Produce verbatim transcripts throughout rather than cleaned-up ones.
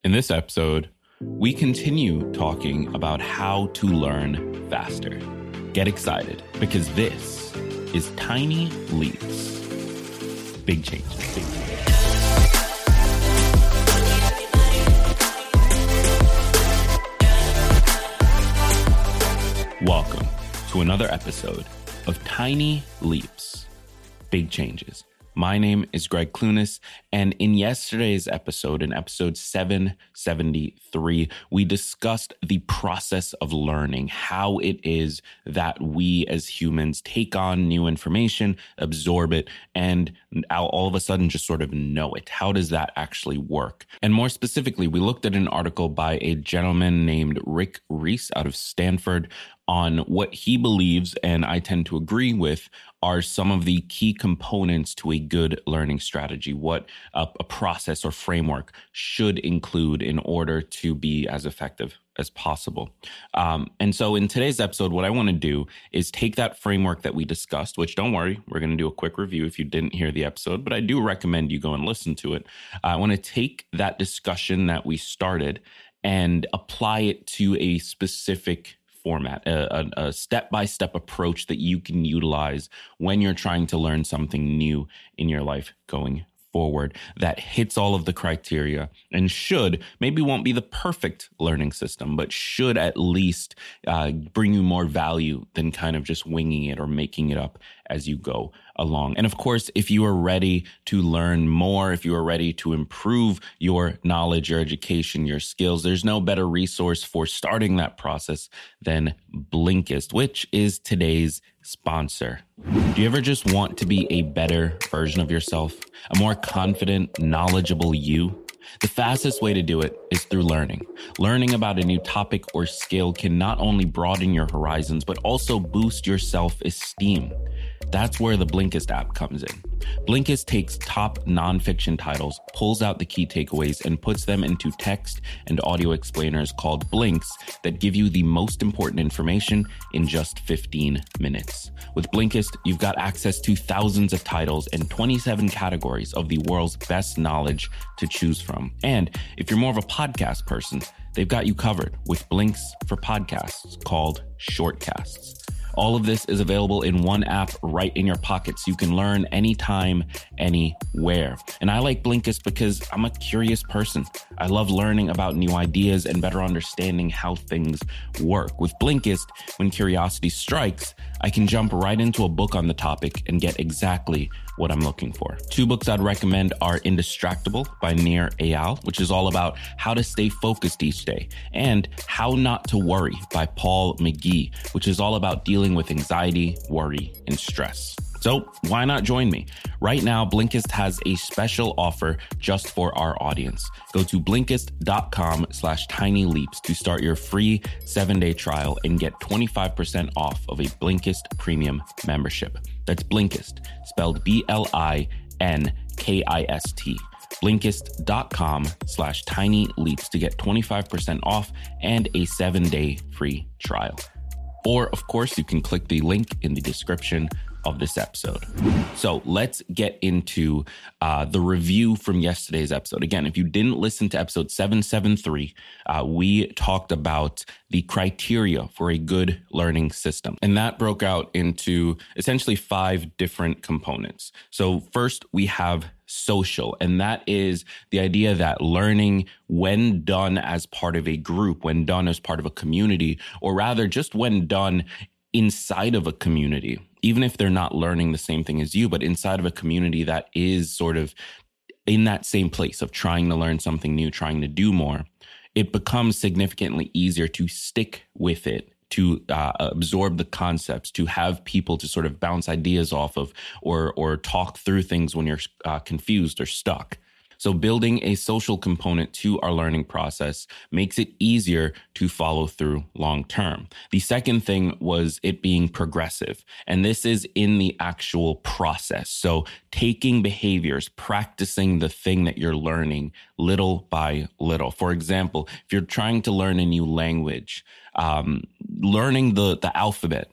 In this episode, we continue talking about how to learn faster. Get excited, because this is Tiny Leaps. Big changes. Big changes. Welcome to another episode of Tiny Leaps. Big changes. My name is Greg Clunis, and in yesterday's episode, in episode seven seventy-three, we discussed the process of learning, how it is that we as humans take on new information, absorb it, and all of a sudden just sort of know it. How does that actually work? And more specifically, we looked at an article by a gentleman named Rick Reese out of Stanford on what he believes, and I tend to agree with, are some of the key components to a good learning strategy, what a, a process or framework should include in order to be as effective as possible. Um, and so in today's episode, what I want to do is take that framework that we discussed, which don't worry, we're going to do a quick review if you didn't hear the episode, but I do recommend you go and listen to it. I want to take that discussion that we started and apply it to a specific format, a, a step-by-step approach that you can utilize when you're trying to learn something new in your life going forward that hits all of the criteria and should, maybe won't be the perfect learning system, but should at least uh, bring you more value than kind of just winging it or making it up as you go along. And of course, if you are ready to learn more, if you are ready to improve your knowledge, your education, your skills, there's no better resource for starting that process than Blinkist, which is today's sponsor. Do you ever just want to be a better version of yourself? A more confident, knowledgeable you? The fastest way to do it is through learning. Learning about a new topic or skill can not only broaden your horizons, but also boost your self-esteem. That's where the Blinkist app comes in. Blinkist takes top nonfiction titles, pulls out the key takeaways, and puts them into text and audio explainers called Blinks that give you the most important information in just fifteen minutes. With Blinkist, you've got access to thousands of titles and twenty-seven categories of the world's best knowledge to choose from. And if you're more of a podcast person, they've got you covered with Blinks for podcasts called Shortcasts. All of this is available in one app right in your pocket, so you can learn anytime, anywhere. And I like Blinkist because I'm a curious person. I love learning about new ideas and better understanding how things work. With Blinkist, when curiosity strikes, I can jump right into a book on the topic and get exactly what I'm looking for. Two books I'd recommend are Indistractable by Nir Eyal, which is all about how to stay focused each day, and How Not to Worry by Paul McGee, which is all about dealing with anxiety, worry, and stress. So why not join me? Right now, Blinkist has a special offer just for our audience. Go to Blinkist.com slash tiny leaps to start your free seven-day trial and get twenty-five percent off of a Blinkist premium membership. That's Blinkist, spelled B L I N K I S T. Blinkist.com slash tiny leaps to get twenty-five percent off and a seven-day free trial. Or, of course, you can click the link in the description of this episode. So let's get into uh, the review from yesterday's episode. Again, if you didn't listen to episode seven seventy-three, uh, we talked about the criteria for a good learning system. And that broke out into essentially five different components. So first, we have social, and that is the idea that learning, when done as part of a group, when done as part of a community, or rather just when done inside of a community, even if they're not learning the same thing as you, but inside of a community that is sort of in that same place of trying to learn something new, trying to do more, it becomes significantly easier to stick with it, to uh, absorb the concepts, to have people to sort of bounce ideas off of, or or talk through things when you're uh, confused or stuck. So building a social component to our learning process makes it easier to follow through long term. The second thing was it being progressive. And this is in the actual process. So taking behaviors, practicing the thing that you're learning little by little. For example, if you're trying to learn a new language, um, learning the, the alphabet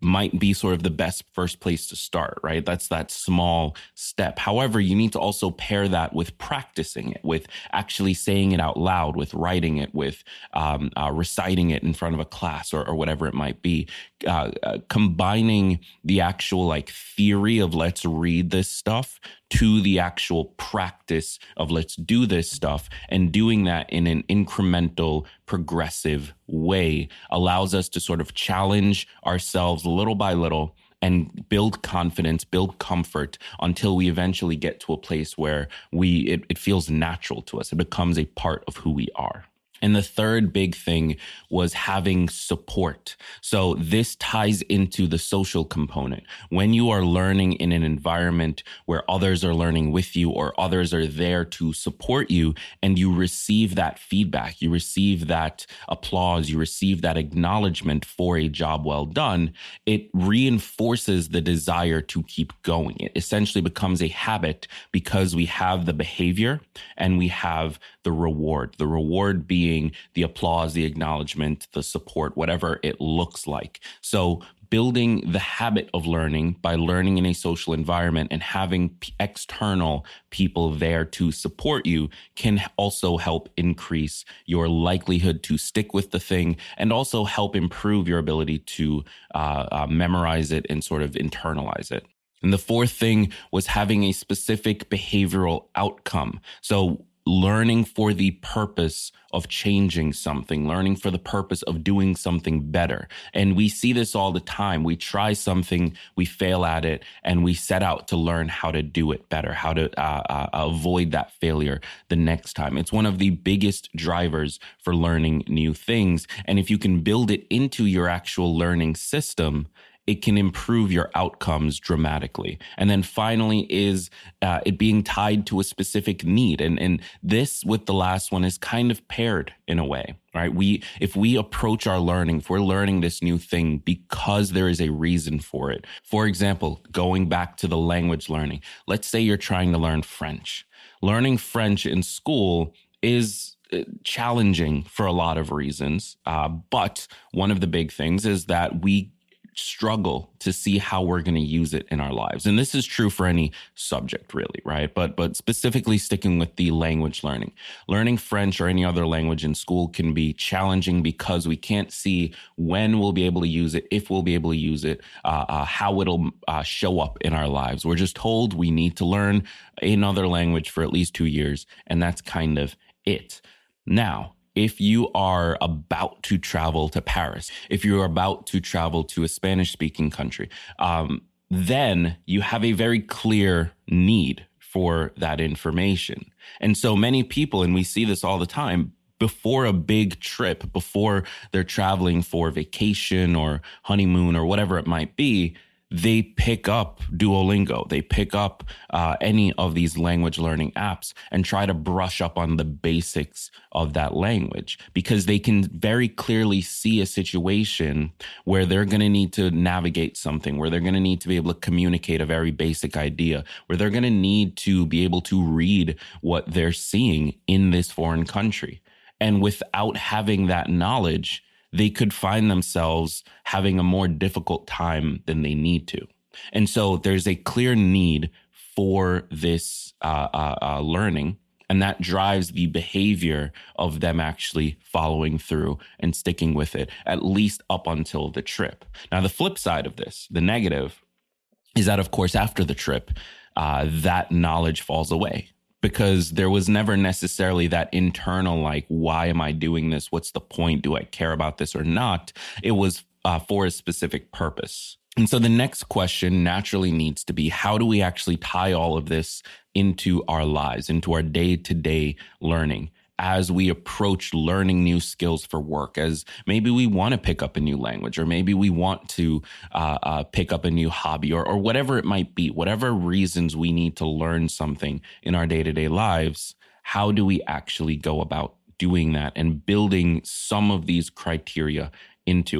might be sort of the best first place to start, right? That's that small step. However, you need to also pair that with practicing it, with actually saying it out loud, with writing it, with um, uh, reciting it in front of a class or, or whatever it might be. Uh, uh, combining the actual like theory of let's read this stuff to the actual practice of let's do this stuff, and doing that in an incremental, progressive way allows us to sort of challenge ourselves little by little and build confidence, build comfort until we eventually get to a place where we it, it feels natural to us. It becomes a part of who we are. And the third big thing was having support. So this ties into the social component. When you are learning in an environment where others are learning with you or others are there to support you, and you receive that feedback, you receive that applause, you receive that acknowledgement for a job well done, it reinforces the desire to keep going. It essentially becomes a habit because we have the behavior and we have the reward, the reward being the applause, the acknowledgement, the support, whatever it looks like. So building the habit of learning by learning in a social environment and having p- external people there to support you can also help increase your likelihood to stick with the thing, and also help improve your ability to uh, uh, memorize it and sort of internalize it. And the fourth thing was having a specific behavioral outcome. So learning for the purpose of changing something, learning for the purpose of doing something better. And we see this all the time. We try something, we fail at it, and we set out to learn how to do it better, how to uh, uh, avoid that failure the next time. It's one of the biggest drivers for learning new things. And if you can build it into your actual learning system, it can improve your outcomes dramatically. And then finally is uh, it being tied to a specific need. And, and this with the last one is kind of paired in a way, right? We, if we approach our learning, if we're learning this new thing because there is a reason for it. For example, going back to the language learning, let's say you're trying to learn French. Learning French in school is challenging for a lot of reasons. Uh, but one of the big things is that we struggle to see how we're going to use it in our lives. And this is true for any subject really, right? But but specifically sticking with the language learning. Learning French or any other language in school can be challenging because we can't see when we'll be able to use it, if we'll be able to use it, uh, uh, how it'll uh, show up in our lives. We're just told we need to learn another language for at least two years, and that's kind of it. Now, if you are about to travel to Paris, if you're about to travel to a Spanish-speaking country, um, then you have a very clear need for that information. And so many people, and we see this all the time, before a big trip, before they're traveling for vacation or honeymoon or whatever it might be, they pick up Duolingo, they pick up uh, any of these language learning apps and try to brush up on the basics of that language, because they can very clearly see a situation where they're going to need to navigate something, where they're going to need to be able to communicate a very basic idea, where they're going to need to be able to read what they're seeing in this foreign country. And without having that knowledge, they could find themselves having a more difficult time than they need to. And so there's a clear need for this uh, uh, uh, learning, and that drives the behavior of them actually following through and sticking with it, at least up until the trip. Now, the flip side of this, the negative, is that, of course, after the trip, uh, that knowledge falls away. Because there was never necessarily that internal, like, why am I doing this? What's the point? Do I care about this or not? It was uh, for a specific purpose. And so the next question naturally needs to be, how do we actually tie all of this into our lives, into our day-to-day learning? As we approach learning new skills for work, as maybe we want to pick up a new language, or maybe we want to uh, uh, pick up a new hobby, or, or whatever it might be, whatever reasons we need to learn something in our day-to-day lives, how do we actually go about doing that and building some of these criteria into it?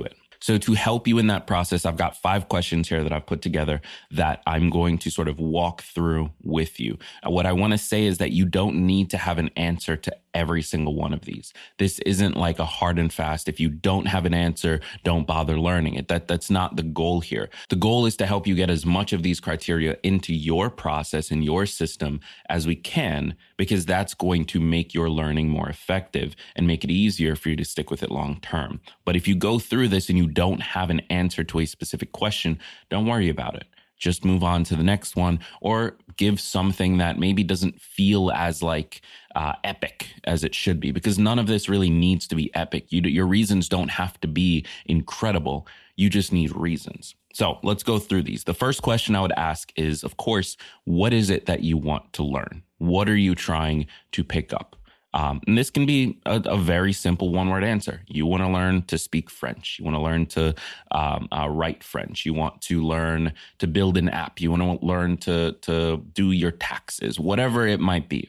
So to help you in that process, I've got five questions here that I've put together that I'm going to sort of walk through with you. And what I want to say is that you don't need to have an answer to every single one of these. This isn't like a hard and fast. If you don't have an answer, don't bother learning it. That, that's not the goal here. The goal is to help you get as much of these criteria into your process and your system as we can, because that's going to make your learning more effective and make it easier for you to stick with it long term. But if you go through this and you don't have an answer to a specific question, don't worry about it. Just move on to the next one, or give something that maybe doesn't feel as like uh, epic as it should be, because none of this really needs to be epic. You, your reasons don't have to be incredible. You just need reasons. So let's go through these. The first question I would ask is, of course, what is it that you want to learn? What are you trying to pick up? Um, and this can be a, a very simple one-word answer. You want to learn to speak French. You want to learn to um, uh, write French. You want to learn to build an app. You want to learn to, to do your taxes, whatever it might be.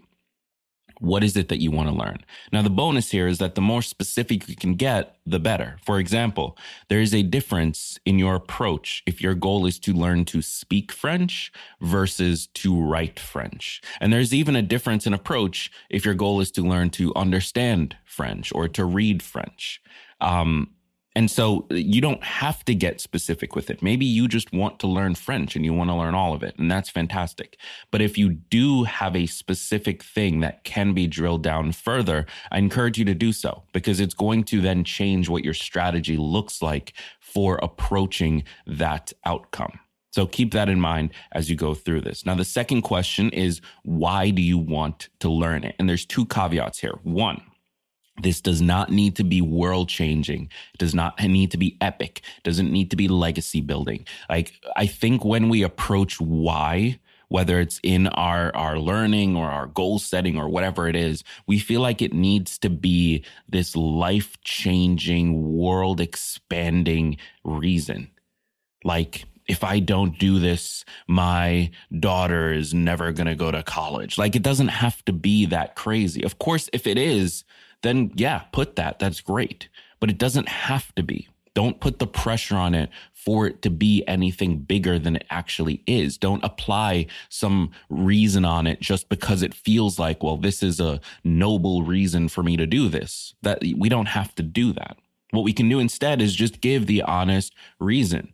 What is it that you want to learn? Now, the bonus here is that the more specific you can get, the better. For example, there is a difference in your approach if your goal is to learn to speak French versus to write French. And there's even a difference in approach if your goal is to learn to understand French or to read French. Um, And so you don't have to get specific with it. Maybe you just want to learn French and you want to learn all of it, and that's fantastic. But if you do have a specific thing that can be drilled down further, I encourage you to do so, because it's going to then change what your strategy looks like for approaching that outcome. So keep that in mind as you go through this. Now, the second question is, why do you want to learn it? And there's two caveats here. One, this does not need to be world changing. It does not need to be epic. It doesn't need to be legacy building. Like, I think when we approach why, whether it's in our, our learning or our goal setting or whatever it is, we feel like it needs to be this life changing, world expanding reason. Like, if I don't do this, my daughter is never going to go to college. Like, it doesn't have to be that crazy. Of course, if it is, then yeah, put that. That's great. But it doesn't have to be. Don't put the pressure on it for it to be anything bigger than it actually is. Don't apply some reason on it just because it feels like, well, this is a noble reason for me to do this. That we don't have to do that. What we can do instead is just give the honest reason.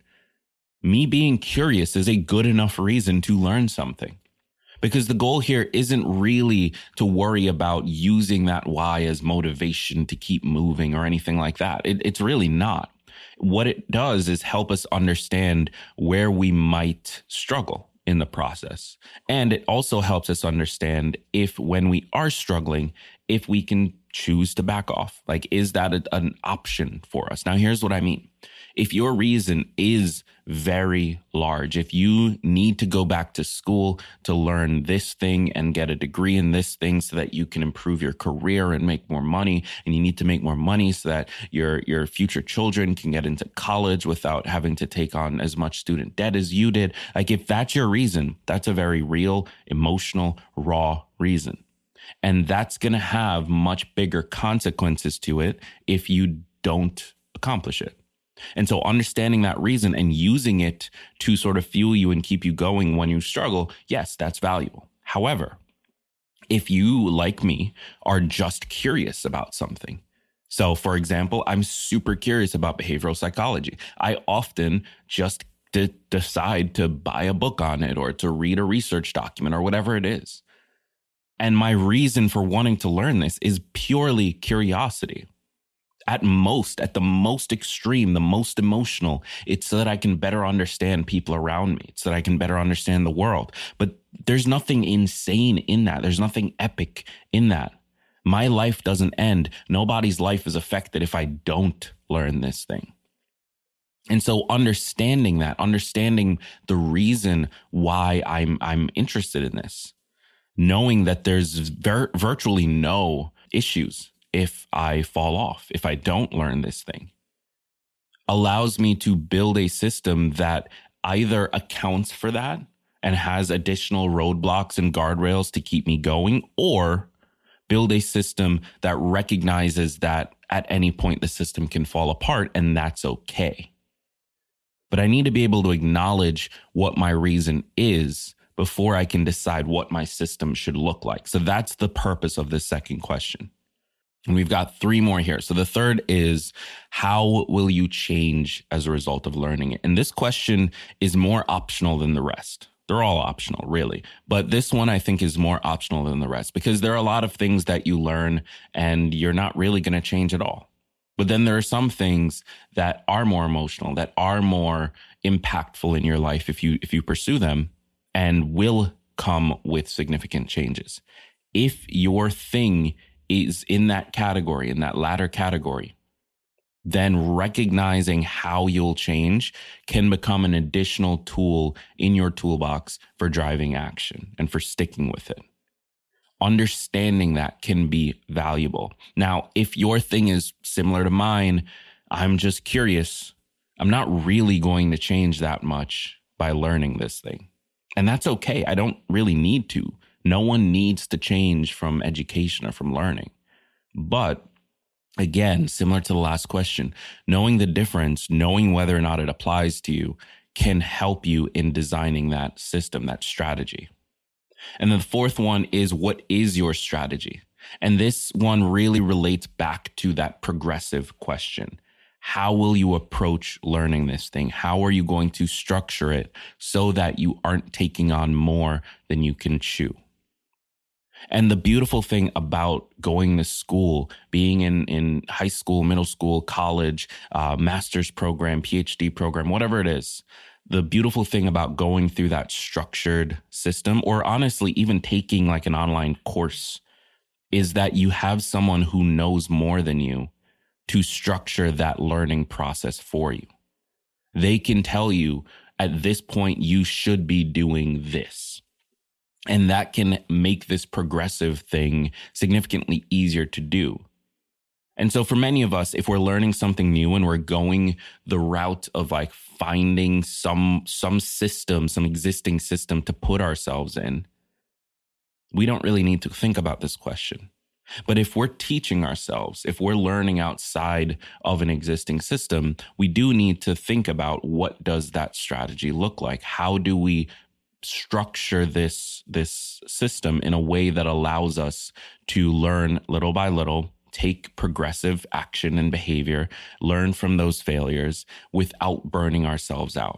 Me being curious is a good enough reason to learn something. Because the goal here isn't really to worry about using that why as motivation to keep moving or anything like that. It, it's really not. What it does is help us understand where we might struggle in the process. And it also helps us understand if, when we are struggling, if we can choose to back off. Like, is that a, an option for us? Now, here's what I mean. If your reason is very large, if you need to go back to school to learn this thing and get a degree in this thing so that you can improve your career and make more money, and you need to make more money so that your, your future children can get into college without having to take on as much student debt as you did, like, if that's your reason, that's a very real, emotional, raw reason. And that's going to have much bigger consequences to it if you don't accomplish it. And so understanding that reason and using it to sort of fuel you and keep you going when you struggle, yes, that's valuable. However, if you, like me, are just curious about something. So, for example, I'm super curious about behavioral psychology. I often just d- decide to buy a book on it or to read a research document or whatever it is. And my reason for wanting to learn this is purely curiosity. At most, at the most extreme, the most emotional, it's so that I can better understand people around me. It's so that I can better understand the world. But there's nothing insane in that. There's nothing epic in that. My life doesn't end. Nobody's life is affected if I don't learn this thing. And so understanding that, understanding the reason why I'm I'm interested in this, knowing that there's vir- virtually no issues if I fall off, if I don't learn this thing, allows me to build a system that either accounts for that and has additional roadblocks and guardrails to keep me going, or build a system that recognizes that at any point the system can fall apart, and that's okay. but I need to be able to acknowledge what my reason is before I can decide what my system should look like. So that's the purpose of this second question. And we've got three more here. So the third is, how will you change as a result of learning it? And this question is more optional than the rest. They're all optional, really. But this one I think is more optional than the rest, because there are a lot of things that you learn and you're not really going to change at all. But then there are some things that are more emotional, that are more impactful in your life if you if you pursue them, and will come with significant changes. If your thing is in that category, in that latter category, then recognizing how you'll change can become an additional tool in your toolbox for driving action and for sticking with it. Understanding that can be valuable. Now, if your thing is similar to mine, I'm just curious. I'm not really going to change that much by learning this thing. And that's okay. I don't really need to. No one needs to change from education or from learning. But again, similar to the last question, knowing the difference, knowing whether or not it applies to you, can help you in designing that system, that strategy. And then the fourth one is, what is your strategy? And this one really relates back to that progressive question. How will you approach learning this thing? How are you going to structure it so that you aren't taking on more than you can chew? And the beautiful thing about going to school, being in, in high school, middle school, college, uh, master's program, PhD program, whatever it is, the beautiful thing about going through that structured system, or honestly, even taking like an online course, is that you have someone who knows more than you to structure that learning process for you. They can tell you, at this point, you should be doing this. And that can make this progressive thing significantly easier to do. And so for many of us, if we're learning something new and we're going the route of like finding some, some system, some existing system to put ourselves in, we don't really need to think about this question. But if we're teaching ourselves, if we're learning outside of an existing system, we do need to think about, what does that strategy look like? How do we structure this, this system in a way that allows us to learn little by little, take progressive action and behavior, learn from those failures without burning ourselves out?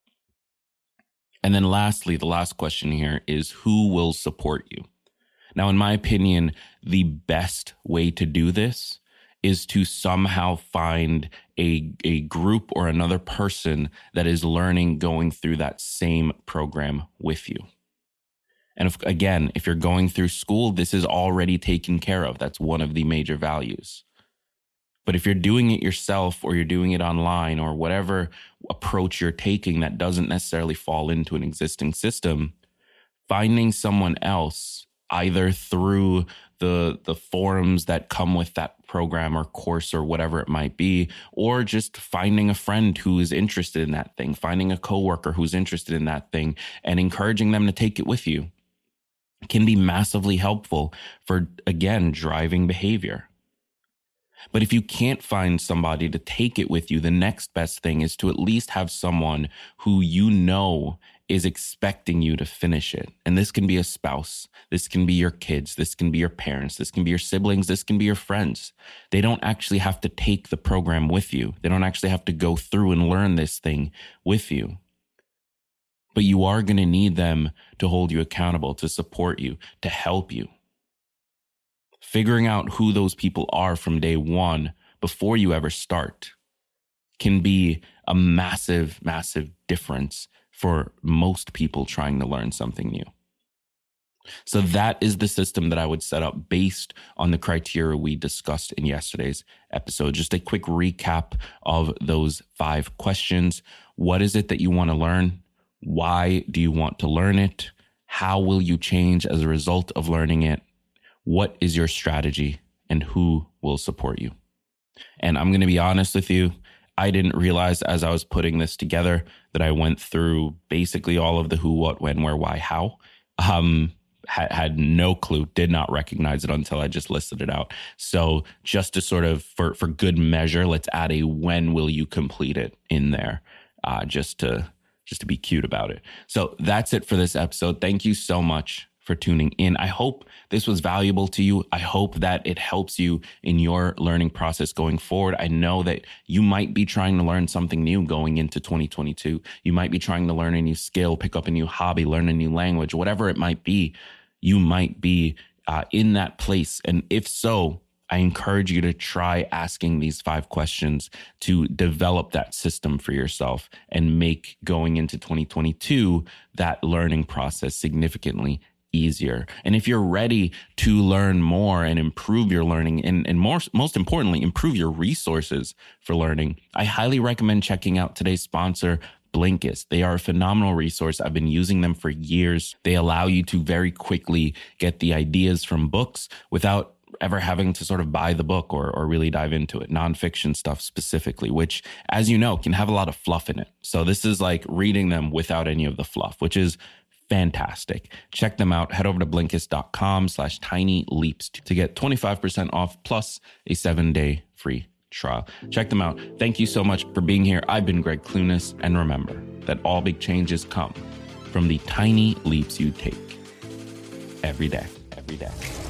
And then lastly, the last question here is, who will support you? Now, in my opinion, the best way to do this is to somehow find a, a group or another person that is learning, going through that same program with you. And if, again, if you're going through school, this is already taken care of. That's one of the major values. But if you're doing it yourself, or you're doing it online, or whatever approach you're taking that doesn't necessarily fall into an existing system, finding someone else, either through the the forums that come with that program or course or whatever it might be, or just finding a friend who is interested in that thing, finding a coworker who's interested in that thing, and encouraging them to take it with you, can be massively helpful for, again, driving behavior. But if you can't find somebody to take it with you, the next best thing is to at least have someone who you know is expecting you to finish it. And this can be a spouse. This can be your kids. This can be your parents. This can be your siblings. This can be your friends. They don't actually have to take the program with you. They don't actually have to go through and learn this thing with you. But you are going to need them to hold you accountable, to support you, to help you. Figuring out who those people are from day one before you ever start can be a massive, massive difference for most people trying to learn something new. So that is the system that I would set up based on the criteria we discussed in yesterday's episode. Just a quick recap of those five questions. What is it that you want to learn? Why do you want to learn it? How will you change as a result of learning it? What is your strategy, and who will support you? And I'm going to be honest with you, I didn't realize as I was putting this together that I went through basically all of the who, what, when, where, why, how. Um, had, had no clue, did not recognize it until I just listed it out. So just to sort of, for, for good measure, let's add a when will you complete it in there. uh, just to just to be cute about it. So that's it for this episode. Thank you so much for tuning in. I hope this was valuable to you. I hope that it helps you in your learning process going forward. I know that you might be trying to learn something new going into twenty twenty-two. You might be trying to learn a new skill, pick up a new hobby, learn a new language, whatever it might be. You might be uh, in that place. And if so, I encourage you to try asking these five questions to develop that system for yourself and make going into twenty twenty-two that learning process significantly easier. And if you're ready to learn more and improve your learning and, and more, most importantly, improve your resources for learning, I highly recommend checking out today's sponsor, Blinkist. They are a phenomenal resource. I've been using them for years. They allow you to very quickly get the ideas from books without ever having to sort of buy the book or, or really dive into it. Nonfiction stuff specifically, which, as you know, can have a lot of fluff in it. So this is like reading them without any of the fluff, which is fantastic. Check them out. Head over to Blinkist.com slash tiny leaps to get twenty-five percent off plus a seven day free trial. Check them out. Thank you so much for being here. I've been Greg Clunis, and remember that all big changes come from the tiny leaps you take every day, every day.